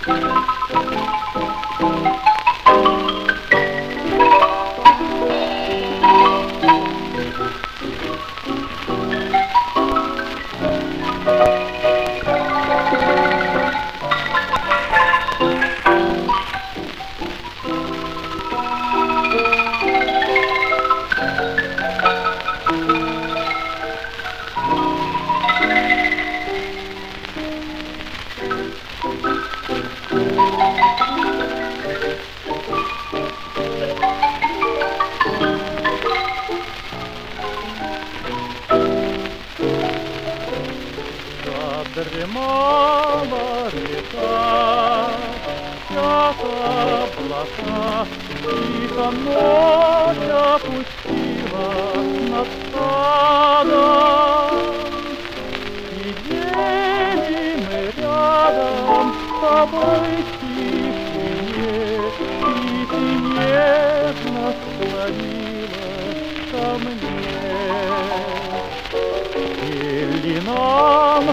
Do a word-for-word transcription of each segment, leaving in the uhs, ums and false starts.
Дремала река, спят облака, тихо ночь опустила над садом. Сидели мы рядом с тобой в тишине, и ты нежно склонилась ко мне. Пели нам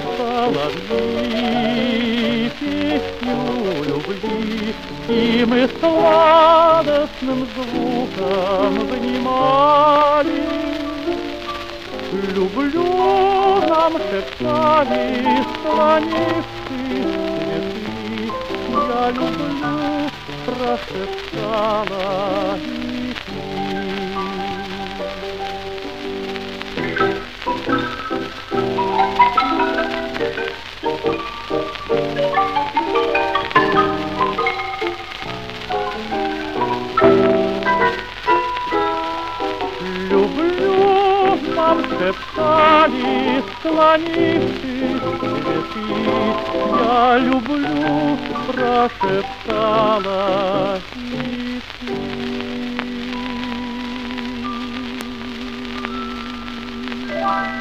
соловьи песню любви, и мы сладостным звуком внимали. Люблю, нам шептали склонившись цветы, я люблю, прошептала и ты. Люблю, нам шептали, склонившись цветы, я люблю, прошептала и ты.